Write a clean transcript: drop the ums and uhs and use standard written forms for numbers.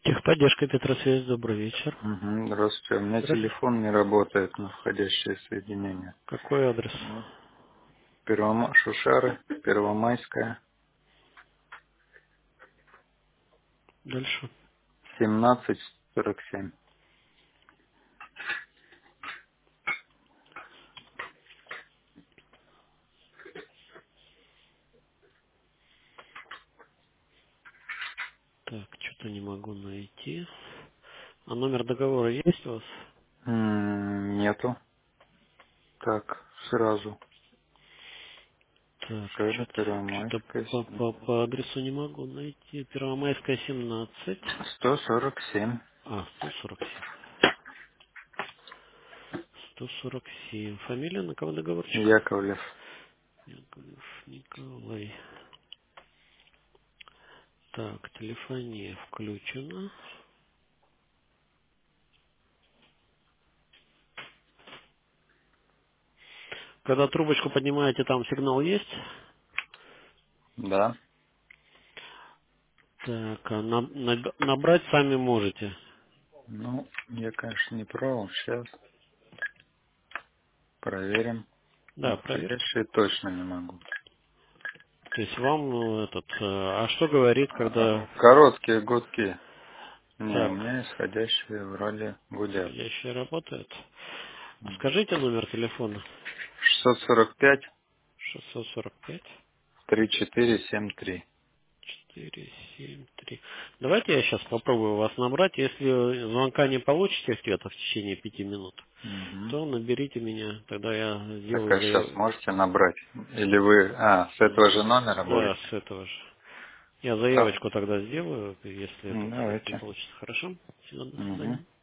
Техподдержка Петросвязь, добрый вечер. Здравствуйте. У меня Здравствуйте. телефон не работает на входящее соединение. Какой адрес? Вот. Шушары, Первомайская, Дальше. 1747. Так, что-то не могу найти. А номер договора есть у вас? Нету. Так, сразу. Так, Шушары, что-то Первомайская, по адресу не могу найти. Первомайская, 17. 147. 147. 147. Фамилия, на кого договорчик? Яковлев. Яковлев Николай. Так, телефония включена. Когда трубочку поднимаете, там сигнал есть? Да. Так, а набрать сами можете. Ну, я, конечно, не пробовал. Сейчас проверим. Да, На проверьте. входящие точно не могу. То есть вам а что говорит, когда Короткие гудки. Не, у так, меня исходящие вроде гудят. исходящие работает? Скажите номер телефона. 645 645 3473. 473. Давайте я сейчас попробую вас набрать. Если звонка не получите ответа в течение 5 минут, Угу. то наберите меня. Тогда я Так, сделаю а сейчас можете набрать? Или вы... с этого же номера Да, будете? с этого же. Я Да. заявочку тогда сделаю, если этот ответ не Давайте. получится. Хорошо? Всего, до Угу. свидания.